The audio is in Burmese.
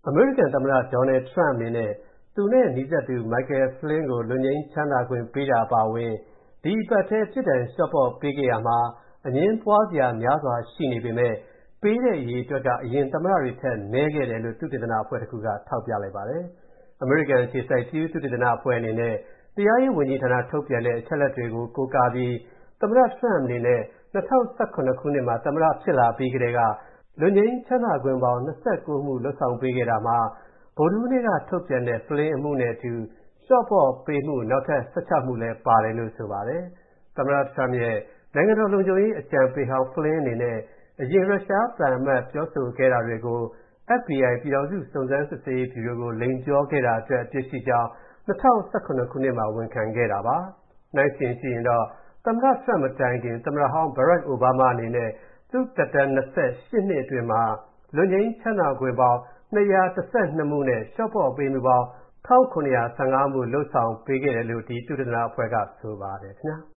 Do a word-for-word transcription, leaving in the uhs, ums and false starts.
အမေရိကန်သမ္မတ Donald Trump အနေနဲ့သူနဲ့နီးစပ်သူ Michael Flynn ကိုလွတ်ငြိမ်းချမ်းသာခွင့်ပေးတာအပါအဝင်ဒီအပတ်ထဲပြစ်ဒဏ်လျှော့ပေါ့ပေးခဲ့ရာမှာအငြင်းပွားစရာများစွာရှိနေပေမဲ့ပေးတဲ့အရေအတွက်ကအရင်သမ္မတတွေထက်နည်းခဲ့တယ်လို့သုတေသနအဖွဲ့တစ်ခုကထောက်ပြလိုက်ပါတယ်။ အမေရိကန်အခြေစိုက် Pew သုတေသနအဖွဲ့အနေနဲ့တရားရေးဝန်ကြီးဌာနထုတ်ပြန်တဲ့အချက်အလက်တွေကိုကိုးကားပြီးသမ္မတ Trump အနေနဲ့၂၀၁၇ခုနှစ်မှာသမ္မတဖြစ်လာပြီးကတည်းကလွတ်ငြိမ်းချမ်းသာခွင့်ပေါင်း၂၉မှုလုပ်ဆောင်ပေးခဲ့တာမှာဗုဒ္ဓဟူးနေ့ကထုတ်ပြန်တဲ့ Flynn အမှုနဲ့အတူလျှော့ပေါ့ပေးမှုနောက်ထပ်၁၆မှုလည်းပါတယ်လို့ဆိုပါတယ်။ သမ္မတ Trump ရဲ့နိုင်ငံတော်လုံခြုံရေးအကြံပေးဟောင်း Flynn အနေနဲ့အရင်ရုရှားသံအမတ်ပြောဆိုခဲ့တာတွေကို F B I ပြည်ထောင်စုစုံစမ်းစစ်ဆေးရေးဗျူရိုကိုလိမ်ပြောခဲ့တာအတွက်အပြစ်ရှိကြောင်း၂၀၁၇ခုနှစ်မှာဝန်ခံခဲ့တာပါ။နှိုင်းယှဉ်ကြည့်ရင်တော့သမ္မတ Trump မတိုင်ခင်သမ္မတဟောင်း Barack Obama အနေနဲ့သူ့သက်တမ်း၂၈နှစ်အတွင်းမှာလွတ်ငြိမ်းချမ်းသာခွင့်ပေါင်း၂၁၂မှုနဲ့လျှော့ပေါ့ပေးမှုပေါင်း၁၇၁၅မှုလုပ်ဆောင်ပေးခဲ့တယ်လို့ဒီသုတေသနအဖွဲ့ကဆိုပါတယ်ခင်ဗျာ။